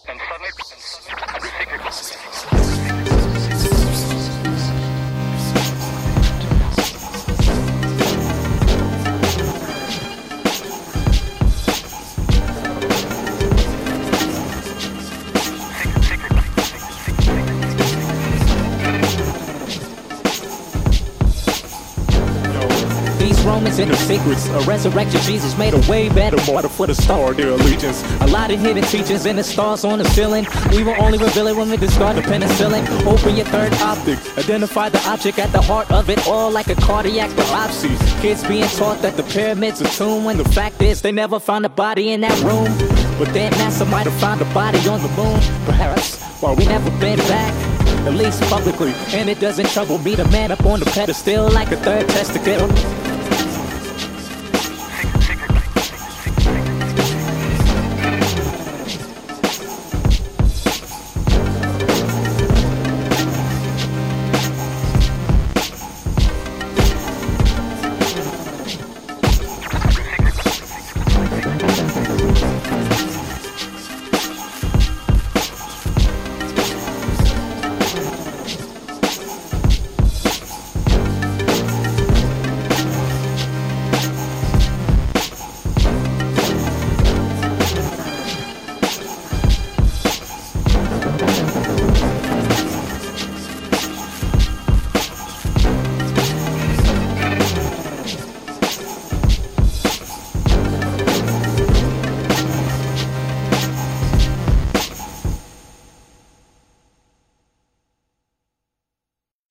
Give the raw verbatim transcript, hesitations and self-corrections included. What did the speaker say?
And suddenly, and secret. Romans and the secrets. A resurrected Jesus made a way better martyr for the star, their allegiance. A lot of hidden teachings and the stars on the ceiling. We will only reveal it when we discard the penicillin. Open your third optic. Identify the object at the heart of it all like a cardiac biopsy. Kids being taught that the pyramids are tomb when the fact is they never found a body in that room. But then NASA might have found a body on the moon. Perhaps while we never been back, at least publicly. And it doesn't trouble me to man up on the pedestal like a third testicle.